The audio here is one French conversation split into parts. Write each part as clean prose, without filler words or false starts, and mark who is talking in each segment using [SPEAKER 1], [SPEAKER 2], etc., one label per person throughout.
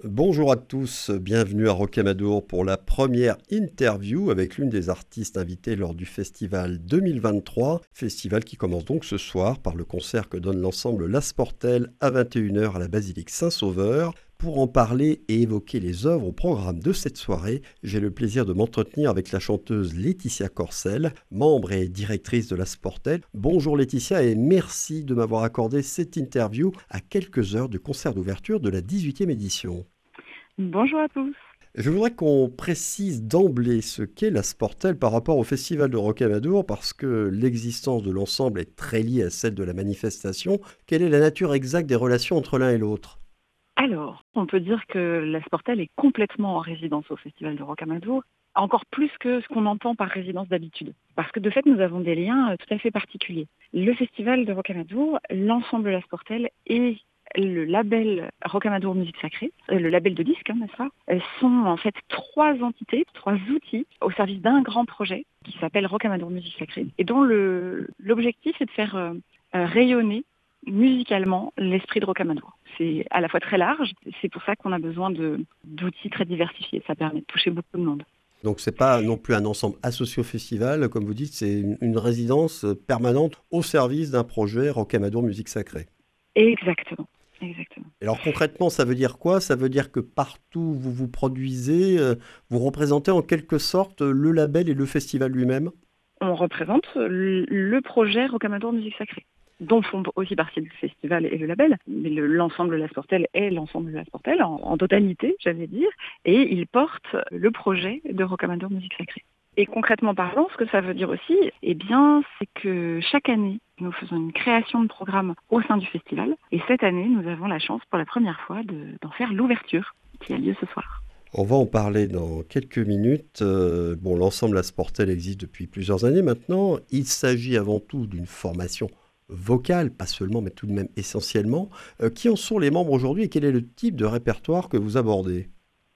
[SPEAKER 1] Bonjour à tous, bienvenue à Rocamadour pour la première interview avec l'une des artistes invitées lors du festival 2023. Festival qui commence donc ce soir par le concert que donne l'ensemble La Sportelle à 21h à la basilique Saint-Sauveur. Pour en parler et évoquer les œuvres au programme de cette soirée, j'ai le plaisir de m'entretenir avec la chanteuse Laetitia Corcel, membre et directrice de La Sportelle. Bonjour Laetitia et merci de m'avoir accordé cette interview à quelques heures du concert d'ouverture de la 18e édition.
[SPEAKER 2] Bonjour à tous.
[SPEAKER 1] Je voudrais qu'on précise d'emblée ce qu'est la Sportelle par rapport au Festival de Rocamadour parce que l'existence de l'ensemble est très liée à celle de la manifestation. Quelle est la nature exacte des relations entre l'un et l'autre ?
[SPEAKER 2] Alors, on peut dire que la Sportelle est complètement en résidence au Festival de Rocamadour, encore plus que ce qu'on entend par résidence d'habitude. Parce que de fait, nous avons des liens tout à fait particuliers. Le Festival de Rocamadour, l'ensemble de la Sportelle et le label Rocamadour Musique Sacrée, le label de disques, n'est-ce pas, sont en fait trois entités, trois outils au service d'un grand projet qui s'appelle Rocamadour Musique Sacrée et dont l'objectif est de faire rayonner musicalement l'esprit de Rocamadour. C'est à la fois très large, c'est pour ça qu'on a besoin d'outils très diversifiés, ça permet de toucher beaucoup de monde.
[SPEAKER 1] Donc c'est pas non plus un ensemble associé au festival, comme vous dites, c'est une résidence permanente au service d'un projet Rocamadour Musique Sacrée.
[SPEAKER 2] Exactement. Exactement.
[SPEAKER 1] Alors concrètement, ça veut dire quoi ? Ça veut dire que partout où vous vous produisez, vous représentez en quelque sorte le label et le festival lui-même ?
[SPEAKER 2] On représente le projet Rocamadour Musique Sacrée, dont font aussi partie le festival et le label. Mais l'ensemble de la Sportelle est l'ensemble de la Sportelle, en totalité, j'allais dire, et il porte le projet de Rocamadour Musique Sacrée. Et concrètement parlant, ce que ça veut dire aussi, c'est que chaque année, nous faisons une création de programme au sein du festival. Et cette année, nous avons la chance pour la première fois d'en faire l'ouverture qui a lieu ce soir.
[SPEAKER 1] On va en parler dans quelques minutes. L'ensemble La Sportelle existe depuis plusieurs années maintenant. Il s'agit avant tout d'une formation vocale, pas seulement, mais tout de même essentiellement. Qui en sont les membres aujourd'hui et quel est le type de répertoire que vous abordez ?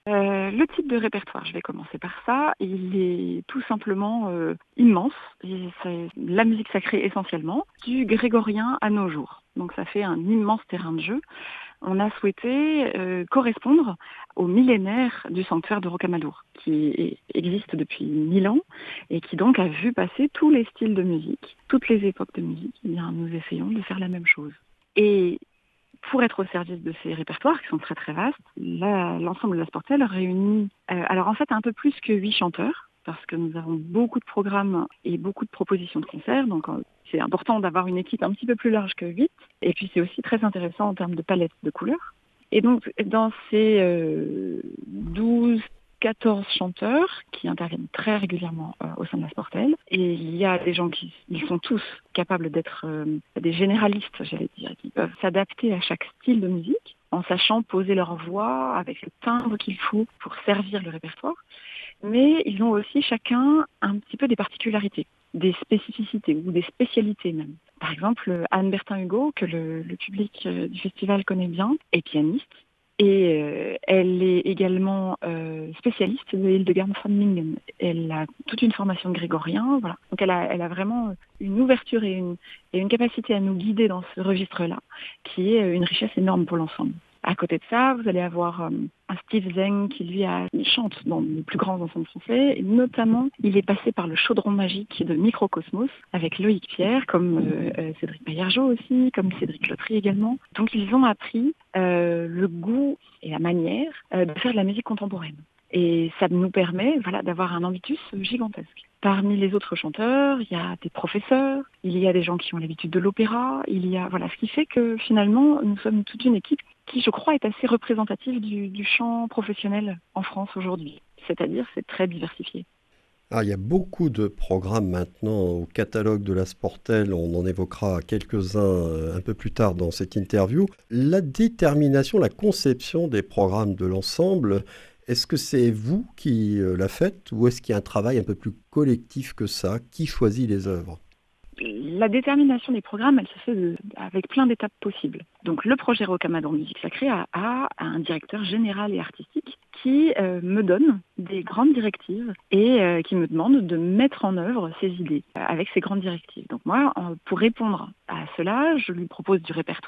[SPEAKER 2] Le type de répertoire, je vais commencer par ça, il est tout simplement immense. C'est la musique sacrée essentiellement, du grégorien à nos jours. Donc ça fait un immense terrain de jeu. On a souhaité correspondre au millénaire du sanctuaire de Rocamadour, qui existe depuis 1000 ans et qui donc a vu passer tous les styles de musique, toutes les époques de musique. Eh bien, nous essayons de faire la même chose. Et pour être au service de ces répertoires, qui sont très très vastes, l'ensemble de la Sportelle réunit, alors en fait un peu plus que 8 chanteurs, parce que nous avons beaucoup de programmes et beaucoup de propositions de concerts, donc c'est important d'avoir une équipe un petit peu plus large que 8, et puis c'est aussi très intéressant en termes de palette de couleurs. Et donc dans ces 12-14 chanteurs qui interviennent très régulièrement au sein de la Sportelle. Et il y a des gens ils sont tous capables d'être des généralistes, j'allais dire, qui peuvent s'adapter à chaque style de musique en sachant poser leur voix avec le timbre qu'il faut pour servir le répertoire. Mais ils ont aussi chacun un petit peu des particularités, des spécificités ou des spécialités même. Par exemple, Anne Bertin-Hugo, que le public du festival connaît bien, est pianiste. Et elle est également spécialiste de Hildegard von Bingen. Elle a toute une formation de grégorien, voilà. Donc elle a vraiment une ouverture et une capacité à nous guider dans ce registre-là, qui est une richesse énorme pour l'ensemble. À côté de ça, vous allez avoir un Steve Zeng qui, lui, chante dans les plus grands ensembles français. Et notamment, il est passé par le chaudron magique de Microcosmos avec Loïc Pierre, comme Cédric Baillargeau aussi, comme Cédric Lotry également. Donc, ils ont appris le goût et la manière de faire de la musique contemporaine. Et ça nous permet d'avoir un ambitus gigantesque. Parmi les autres chanteurs, il y a des professeurs, il y a des gens qui ont l'habitude de l'opéra, ce qui fait que finalement, nous sommes toute une équipe qui, je crois, est assez représentative du chant professionnel en France aujourd'hui. C'est-à-dire, c'est très diversifié.
[SPEAKER 1] Il y a beaucoup de programmes maintenant au catalogue de la Sportelle, on en évoquera quelques-uns un peu plus tard dans cette interview. La détermination, la conception des programmes de l'ensemble, est-ce que c'est vous qui la faites ou est-ce qu'il y a un travail un peu plus collectif que ça ? Qui choisit les œuvres ?
[SPEAKER 2] La détermination des programmes, elle se fait avec plein d'étapes possibles. Donc le projet Rocamadour Musique Sacrée a un directeur général et artistique qui me donne des grandes directives et qui me demande de mettre en œuvre ces idées avec ces grandes directives. Donc moi, pour répondre à cela, je lui propose du répertoire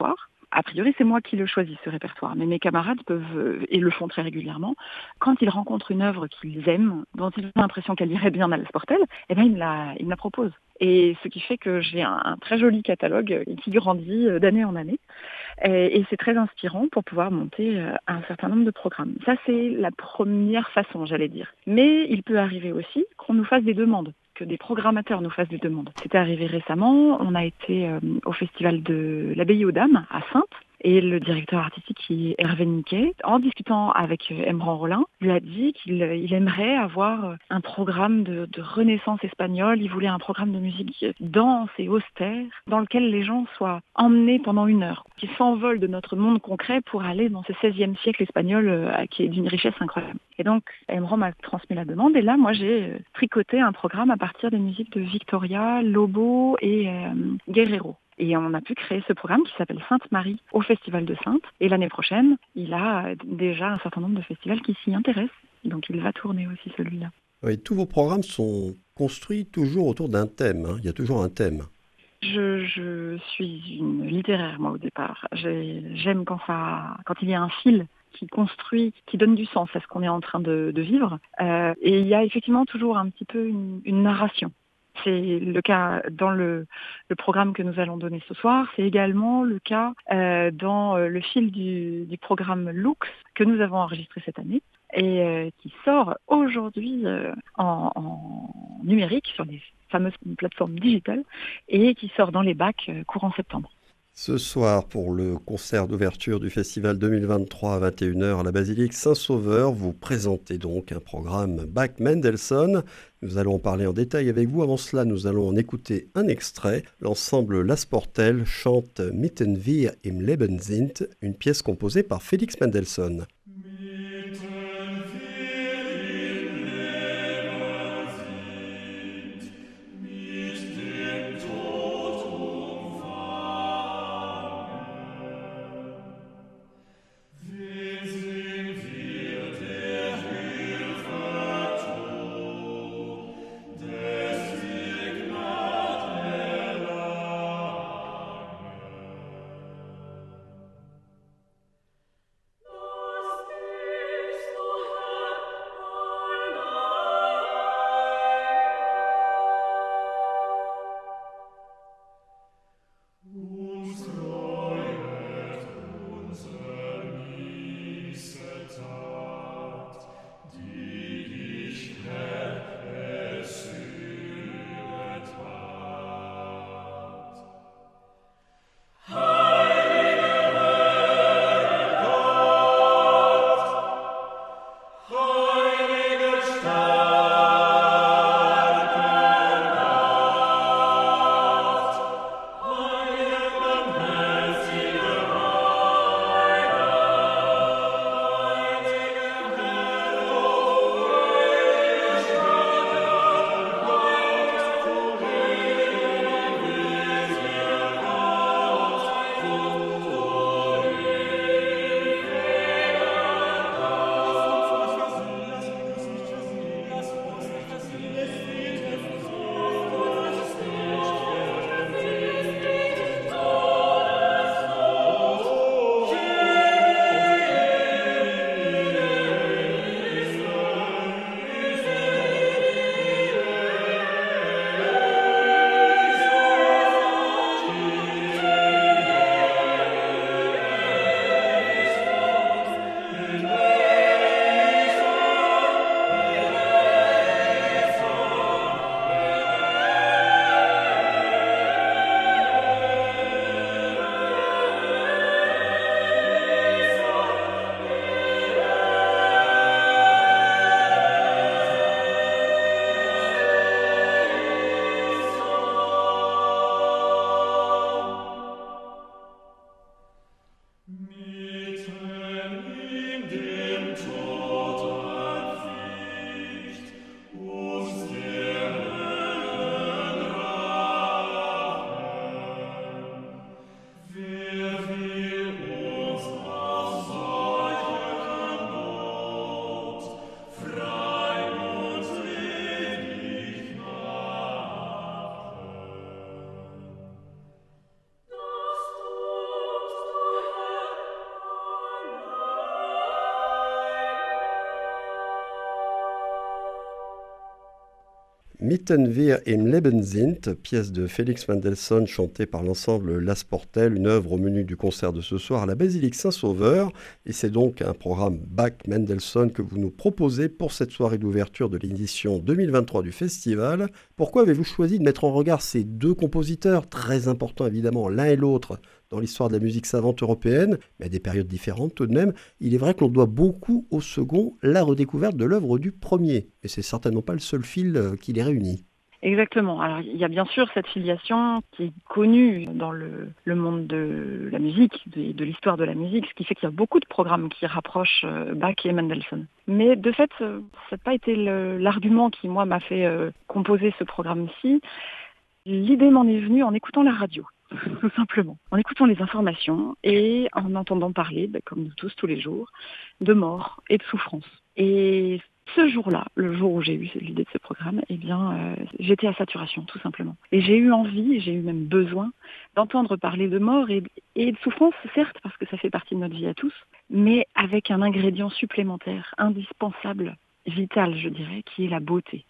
[SPEAKER 2] A priori, c'est moi qui le choisis, ce répertoire, mais mes camarades peuvent, et le font très régulièrement, quand ils rencontrent une œuvre qu'ils aiment, dont ils ont l'impression qu'elle irait bien à la Sportel, eh ben, ils me la proposent. Et ce qui fait que j'ai un très joli catalogue qui grandit d'année en année. Et c'est très inspirant pour pouvoir monter un certain nombre de programmes. Ça, c'est la première façon, j'allais dire. Mais il peut arriver aussi qu'on nous fasse des demandes, que des programmateurs nous fassent des demandes. C'était arrivé récemment, on a été au festival de l'Abbaye aux Dames à Saintes, et le directeur artistique, qui est Hervé Niquet, en discutant avec Emran Rollin, lui a dit qu'il aimerait avoir un programme de renaissance espagnole. Il voulait un programme de musique dense et austère, dans lequel les gens soient emmenés pendant 1 heure, qui s'envolent de notre monde concret pour aller dans ce XVIe siècle espagnol qui est d'une richesse incroyable. Et donc, Emran m'a transmis la demande, et là, moi, j'ai tricoté un programme à partir des musiques de Victoria, Lobo et Guerrero. Et on a pu créer ce programme qui s'appelle Sainte-Marie au Festival de Saintes. Et l'année prochaine, il a déjà un certain nombre de festivals qui s'y intéressent. Donc il va tourner aussi celui-là.
[SPEAKER 1] Oui, tous vos programmes sont construits toujours autour d'un thème. Il y a toujours un thème.
[SPEAKER 2] Je suis une littéraire, moi, au départ. J'aime quand il y a un fil qui construit, qui donne du sens à ce qu'on est en train de vivre. Et il y a effectivement toujours un petit peu une narration. C'est le cas dans le programme que nous allons donner ce soir. C'est également le cas dans le fil du programme Lux que nous avons enregistré cette année et qui sort aujourd'hui en numérique sur les fameuses plateformes digitales et qui sort dans les bacs courant septembre.
[SPEAKER 1] Ce soir, pour le concert d'ouverture du festival 2023 à 21h à la basilique Saint-Sauveur, vous présentez donc un programme Bach Mendelssohn. Nous allons en parler en détail avec vous. Avant cela, nous allons en écouter un extrait. L'ensemble La Sportel chante Mitten wir im Leben sind, une pièce composée par Félix Mendelssohn. Mitten wir im Leben sind, pièce de Félix Mendelssohn chantée par l'ensemble La Sportelle, une œuvre au menu du concert de ce soir à la Basilique Saint-Sauveur. Et c'est donc un programme Bach-Mendelssohn que vous nous proposez pour cette soirée d'ouverture de l'édition 2023 du festival. Pourquoi avez-vous choisi de mettre en regard ces deux compositeurs, très importants évidemment l'un et l'autre dans l'histoire de la musique savante européenne, mais à des périodes différentes tout de même? Il est vrai que l'on doit beaucoup au second, la redécouverte de l'œuvre du premier. Et c'est certainement pas le seul fil qui les réunit.
[SPEAKER 2] Exactement. Alors, il y a bien sûr cette filiation qui est connue dans le monde de la musique, de l'histoire de la musique, ce qui fait qu'il y a beaucoup de programmes qui rapprochent Bach et Mendelssohn. Mais de fait, ça n'a pas été l'argument qui, moi, m'a fait composer ce programme-ci. L'idée m'en est venue en écoutant la radio, tout simplement. En écoutant les informations et en entendant parler, comme nous tous, tous les jours, de mort et de souffrance. Et ce jour-là, le jour où j'ai eu l'idée de ce programme, j'étais à saturation, tout simplement. Et j'ai eu envie, j'ai eu même besoin d'entendre parler de mort et de souffrance, certes, parce que ça fait partie de notre vie à tous, mais avec un ingrédient supplémentaire, indispensable, vital, je dirais, qui est la beauté.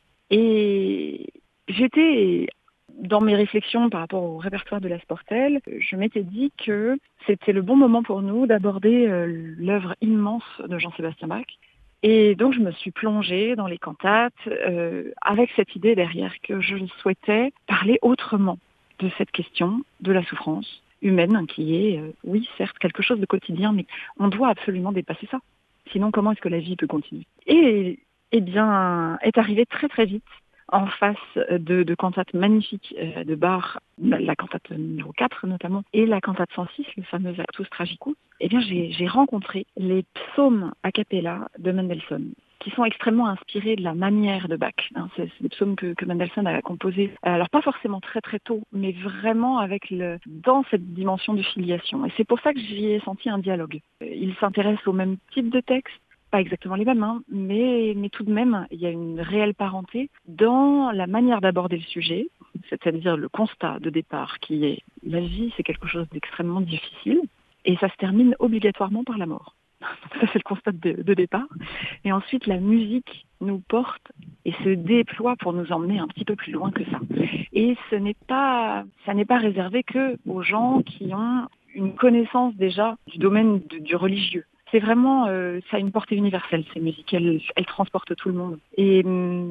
[SPEAKER 2] Et j'étais, dans mes réflexions par rapport au répertoire de La Sportelle, je m'étais dit que c'était le bon moment pour nous d'aborder l'œuvre immense de Jean-Sébastien Bach. Et donc je me suis plongée dans les cantates avec cette idée derrière que je souhaitais parler autrement de cette question de la souffrance humaine qui est, oui certes, quelque chose de quotidien, mais on doit absolument dépasser ça. Sinon comment est-ce que la vie peut continuer? Et bien est arrivé très très vite en face de cantates magnifiques de Bach, la cantate numéro 4 notamment, et la cantate 106, le fameux Actus Tragicus, eh bien j'ai rencontré les psaumes a cappella de Mendelssohn, qui sont extrêmement inspirés de la manière de Bach. C'est des psaumes que Mendelssohn a composés, alors pas forcément très très tôt, mais vraiment dans cette dimension de filiation. Et c'est pour ça que j'y ai senti un dialogue. Il s'intéresse au même type de texte, pas exactement les mêmes, mais tout de même, il y a une réelle parenté dans la manière d'aborder le sujet, c'est-à-dire le constat de départ qui est la vie, c'est quelque chose d'extrêmement difficile, et ça se termine obligatoirement par la mort. Donc ça, c'est le constat de départ. Et ensuite, la musique nous porte et se déploie pour nous emmener un petit peu plus loin que ça. Et ça n'est pas réservé que aux gens qui ont une connaissance déjà du domaine du religieux. C'est vraiment, ça a une portée universelle, ces musiques, elles transportent tout le monde. Et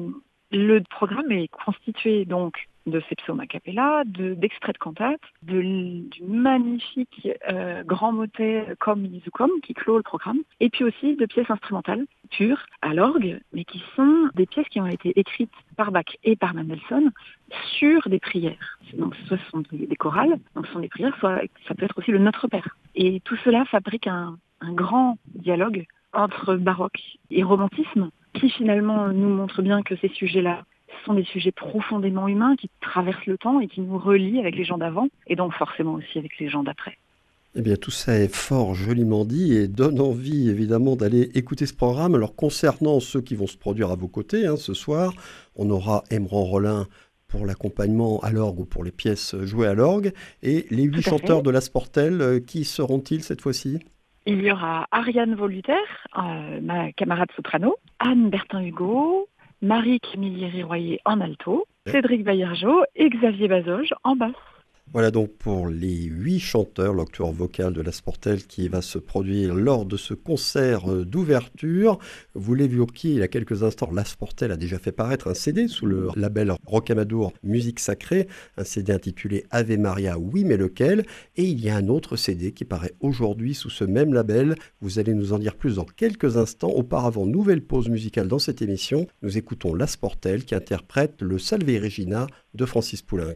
[SPEAKER 2] le programme est constitué donc de ces psaumes a cappella, d'extraits de cantates, du magnifique grand motet Komm Jesu komm qui clôt le programme, et puis aussi de pièces instrumentales pures à l'orgue, mais qui sont des pièces qui ont été écrites par Bach et par Mendelssohn sur des prières. Donc soit ce sont des chorales, donc ce sont des prières, soit ça peut être aussi le Notre Père. Et tout cela fabrique un grand dialogue entre baroque et romantisme qui finalement nous montre bien que ces sujets-là sont des sujets profondément humains qui traversent le temps et qui nous relient avec les gens d'avant et donc forcément aussi avec les gens d'après.
[SPEAKER 1] Eh bien, tout ça est fort joliment dit et donne envie, évidemment, d'aller écouter ce programme. Alors, concernant ceux qui vont se produire à vos côtés, ce soir, on aura Emran Rollin pour l'accompagnement à l'orgue ou pour les pièces jouées à l'orgue. Et les 8 chanteurs de La Sportelle, qui seront-ils cette fois-ci ?
[SPEAKER 2] Il y aura Ariane Voluter, ma camarade soprano, Anne Bertin-Hugo, Marie-Camille Royer en alto, Cédric Baillargeau et Xavier Bazoge en basse.
[SPEAKER 1] Voilà donc pour les 8 chanteurs, l'octuor vocal de La Sportelle qui va se produire lors de ce concert d'ouverture. Vous l'évoquiez il y a quelques instants, La Sportelle a déjà fait paraître un CD sous le label Rocamadour Musique Sacrée, un CD intitulé Ave Maria, oui mais lequel? Et il y a un autre CD qui paraît aujourd'hui sous ce même label. Vous allez nous en dire plus dans quelques instants. Auparavant, nouvelle pause musicale dans cette émission. Nous écoutons La Sportelle qui interprète le Salve Regina de Francis Poulenc.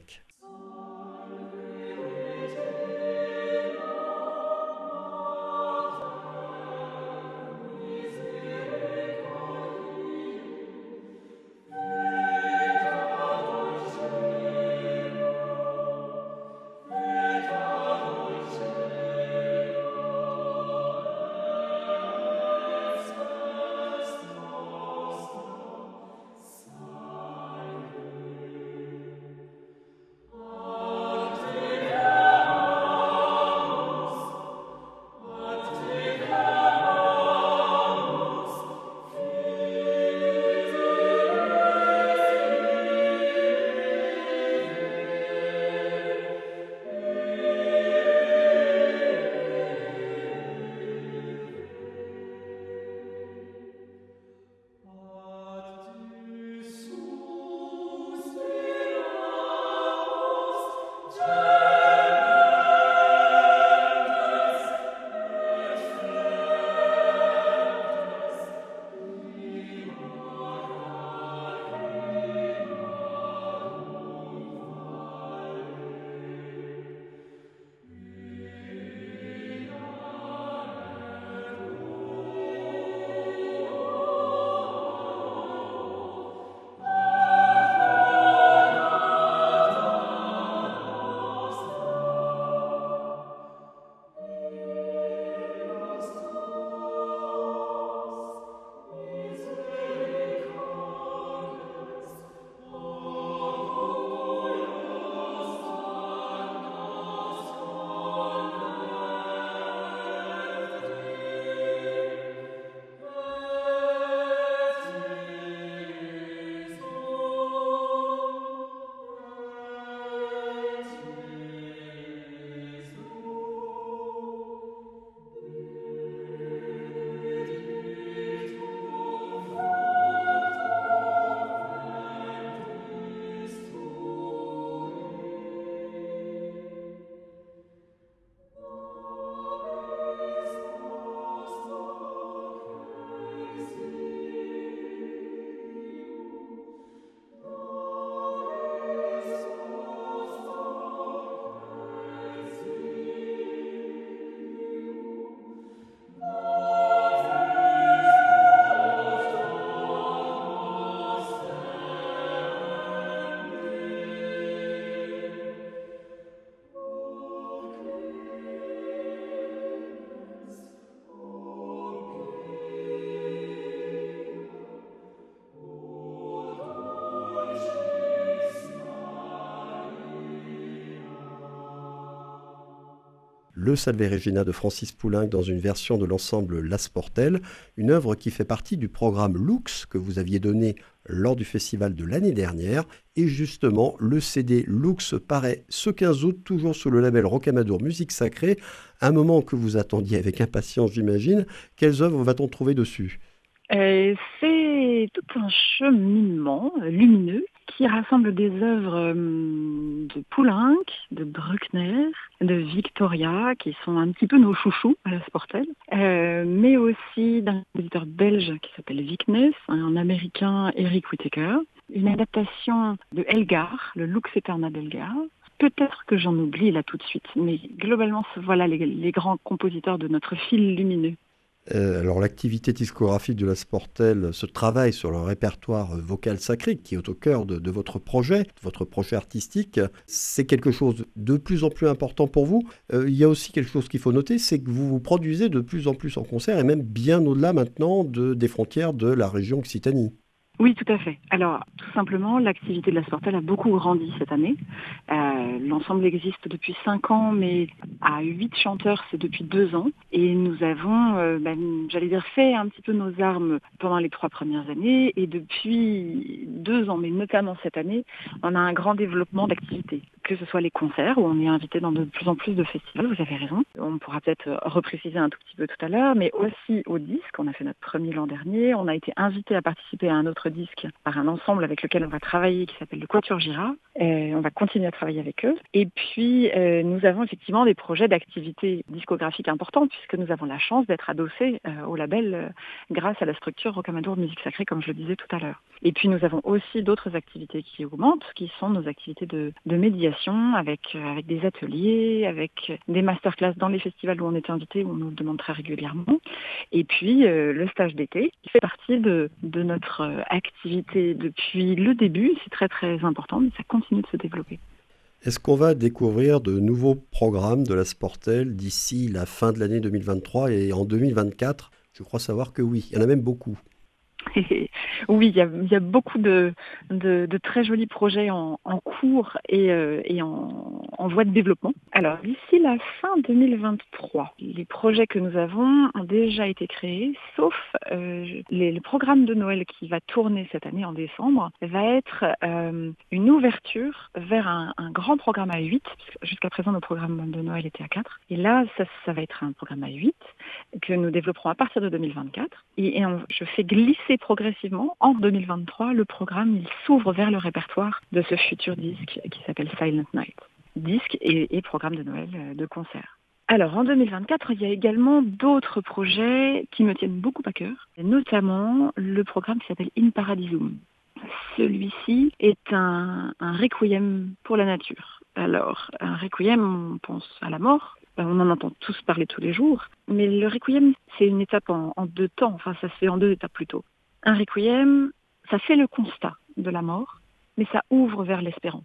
[SPEAKER 1] le Salve Regina de Francis Poulenc dans une version de l'ensemble La Sportelle, une œuvre qui fait partie du programme Lux que vous aviez donné lors du festival de l'année dernière. Et justement, le CD Lux paraît ce 15 août, toujours sous le label Rocamadour Musique Sacrée, un moment que vous attendiez avec impatience, j'imagine. Quelles œuvres va-t-on trouver dessus ?
[SPEAKER 2] C'est tout un cheminement lumineux qui rassemble des œuvres de Poulenc, de Bruckner, de Victoria, qui sont un petit peu nos chouchous à La Sportelle, mais aussi d'un compositeur belge qui s'appelle Viknes, un américain Eric Whittaker, une adaptation de Elgar, le Lux Eterna d'Elgar. Peut-être que j'en oublie là tout de suite, mais globalement, voilà les grands compositeurs de notre fil lumineux.
[SPEAKER 1] Alors l'activité discographique de La Sportelle se travaille sur le répertoire vocal sacré qui est au cœur de votre projet artistique. C'est quelque chose de plus en plus important pour vous. Il y a aussi quelque chose qu'il faut noter, c'est que vous vous produisez de plus en plus en concert et même bien au-delà maintenant des frontières de la région Occitanie.
[SPEAKER 2] Oui, tout à fait. Alors, tout simplement, l'activité de La Sportelle a beaucoup grandi cette année. L'ensemble existe depuis 5 ans, mais à 8 chanteurs, c'est depuis 2 ans. Et nous avons, j'allais dire, fait un petit peu nos armes pendant les 3 premières années. Et depuis 2 ans, mais notamment cette année, on a un grand développement d'activités. Que ce soit les concerts, où on est invité dans de plus en plus de festivals, vous avez raison. On pourra peut-être repréciser un tout petit peu tout à l'heure, mais aussi au disque. On a fait notre premier l'an dernier. On a été invité à participer à un autre disque par un ensemble avec lequel on va travailler qui s'appelle le Quatuor Girard. On va continuer à travailler avec eux. Et puis, nous avons effectivement des projets d'activité discographique importants puisque nous avons la chance d'être adossés au label grâce à la structure Rocamadour Musique Sacrée, comme je le disais tout à l'heure. Et puis, nous avons aussi d'autres activités qui augmentent, qui sont nos activités de médiation avec des ateliers, avec des masterclass dans les festivals où on est invité, où on nous le demande très régulièrement. Et puis, le stage d'été, qui fait partie de notre activité depuis le début. C'est très, très important, mais ça continue de se développer.
[SPEAKER 1] Est-ce qu'on va découvrir de nouveaux programmes de La Sportelle d'ici la fin de l'année 2023 et en 2024 ? Je crois savoir que oui, il y en a même beaucoup.
[SPEAKER 2] Oui, il y a beaucoup de très jolis projets en cours et en voie de développement. Alors, d'ici la fin 2023, les projets que nous avons ont déjà été créés, sauf le programme de Noël qui va tourner cette année en décembre, va être une ouverture vers un grand programme à 8, puisque jusqu'à présent nos programmes de Noël étaient à 4. Et là, ça va être un programme à 8 que nous développerons à partir de 2024. Je fais glisser progressivement en 2023 le programme, il s'ouvre vers le répertoire de ce futur disque qui s'appelle Silent Night. Disque et programme de Noël de concert. Alors en 2024, il y a également d'autres projets qui me tiennent beaucoup à cœur, notamment le programme qui s'appelle In Paradisum. Celui-ci est un requiem pour la nature. Alors, un requiem, on pense à la mort, on en entend tous parler tous les jours, mais le requiem, c'est une étape en 2 temps, enfin ça se fait en 2 étapes plutôt. Un requiem, ça fait le constat de la mort, mais ça ouvre vers l'espérance.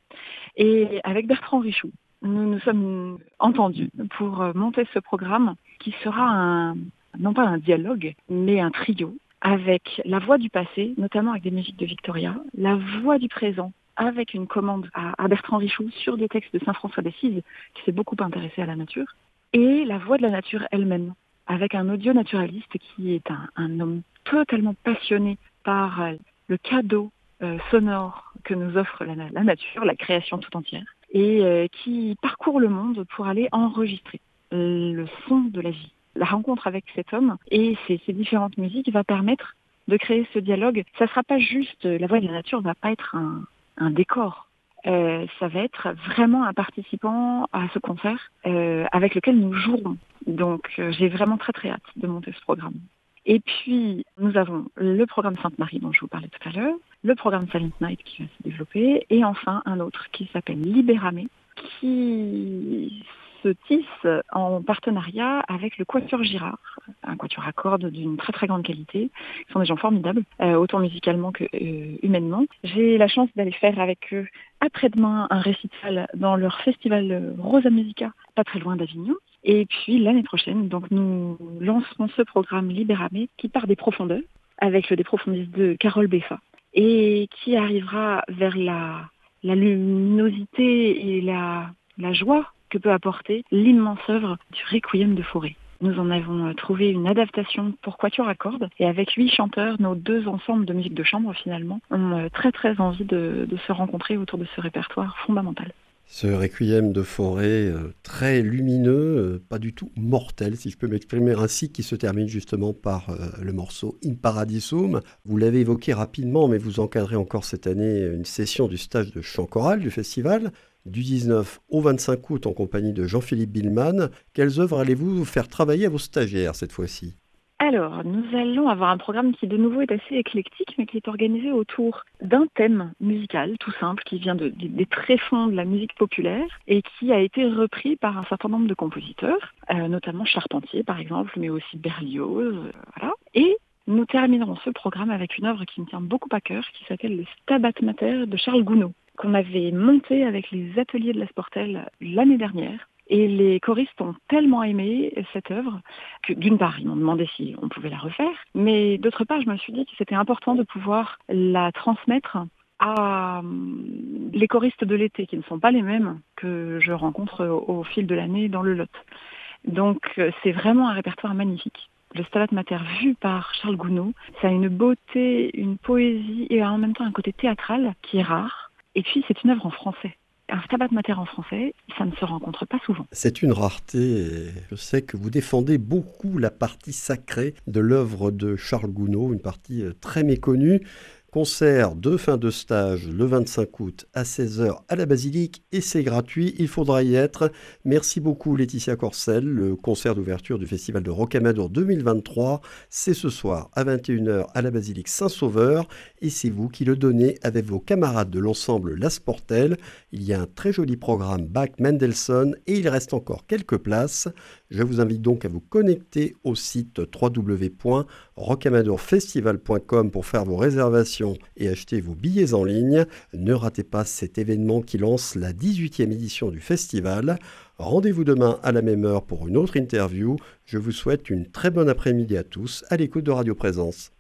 [SPEAKER 2] Et avec Bertrand Richoux, nous nous sommes entendus pour monter ce programme qui sera non pas un dialogue, mais un trio avec la voix du passé, notamment avec des musiques de Victoria, la voix du présent, avec une commande à Bertrand Richoux sur des textes de Saint-François d'Assise, qui s'est beaucoup intéressé à la nature, et la voix de la nature elle-même, avec un audio naturaliste qui est un homme totalement passionné par le cadeau sonore que nous offre la nature, la création tout entière, et qui parcourt le monde pour aller enregistrer le son de la vie. La rencontre avec cet homme et ces différentes musiques va permettre de créer ce dialogue. Ça ne sera pas juste, la voix de la nature ne va pas être un décor. Ça va être vraiment un participant à ce concert avec lequel nous jouerons. Donc j'ai vraiment très très hâte de monter ce programme. Et puis nous avons le programme Sainte-Marie dont je vous parlais tout à l'heure, le programme Silent Night qui va se développer, et enfin un autre qui s'appelle Libérame, qui se tisse en partenariat avec le Quatuor Girard, un quatuor à cordes d'une très très grande qualité. Ils sont des gens formidables, autant musicalement que humainement. J'ai la chance d'aller faire avec eux après-demain un récital dans leur festival Rosa Musica, pas très loin d'Avignon. Et puis l'année prochaine, donc nous lancerons ce programme Libérame qui part des profondeurs, avec le Des Profondis de Carole Beffa, et qui arrivera vers la luminosité et la joie que peut apporter l'immense œuvre du Requiem de Fauré. Nous en avons trouvé une adaptation pour quatuor à cordes et avec 8 chanteurs, nos 2 ensembles de musique de chambre finalement, ont très très envie de se rencontrer autour de ce répertoire fondamental.
[SPEAKER 1] Ce requiem de Fauré, très lumineux, pas du tout mortel, si je peux m'exprimer ainsi, qui se termine justement par le morceau In Paradisum. Vous l'avez évoqué rapidement, mais vous encadrez encore cette année une session du stage de chant choral du festival, du 19 au 25 août en compagnie de Jean-Philippe Billman. Quelles œuvres allez-vous faire travailler à vos stagiaires cette fois-ci ?
[SPEAKER 2] Alors, nous allons avoir un programme qui de nouveau est assez éclectique, mais qui est organisé autour d'un thème musical tout simple, qui vient des tréfonds de la musique populaire et qui a été repris par un certain nombre de compositeurs, notamment Charpentier par exemple, mais aussi Berlioz, voilà. Et nous terminerons ce programme avec une œuvre qui me tient beaucoup à cœur, qui s'appelle le Stabat Mater de Charles Gounod, qu'on avait monté avec les ateliers de la Sportelle l'année dernière. Et les choristes ont tellement aimé cette œuvre que d'une part, ils m'ont demandé si on pouvait la refaire, mais d'autre part, je me suis dit que c'était important de pouvoir la transmettre à les choristes de l'été, qui ne sont pas les mêmes que je rencontre au fil de l'année dans le Lot. Donc c'est vraiment un répertoire magnifique. Le Stabat Mater vu par Charles Gounod, ça a une beauté, une poésie et en même temps un côté théâtral qui est rare. Et puis c'est une œuvre en français. Un Stabat Mater en français, ça ne se rencontre pas souvent.
[SPEAKER 1] C'est une rareté et je sais que vous défendez beaucoup la partie sacrée de l'œuvre de Charles Gounod, une partie très méconnue. Concert de fin de stage le 25 août à 16h à la Basilique et c'est gratuit, il faudra y être. Merci beaucoup Laetitia Corcel. Le concert d'ouverture du Festival de Rocamadour 2023, c'est ce soir à 21h à la Basilique Saint-Sauveur et c'est vous qui le donnez avec vos camarades de l'ensemble La Sportelle. Il y a un très joli programme Bach-Mendelssohn et il reste encore quelques places. Je vous invite donc à vous connecter au site www.rocamadourfestival.com pour faire vos réservations et acheter vos billets en ligne. Ne ratez pas cet événement qui lance la 18e édition du festival. Rendez-vous demain à la même heure pour une autre interview. Je vous souhaite une très bonne après-midi à tous à l'écoute de Radio Présence.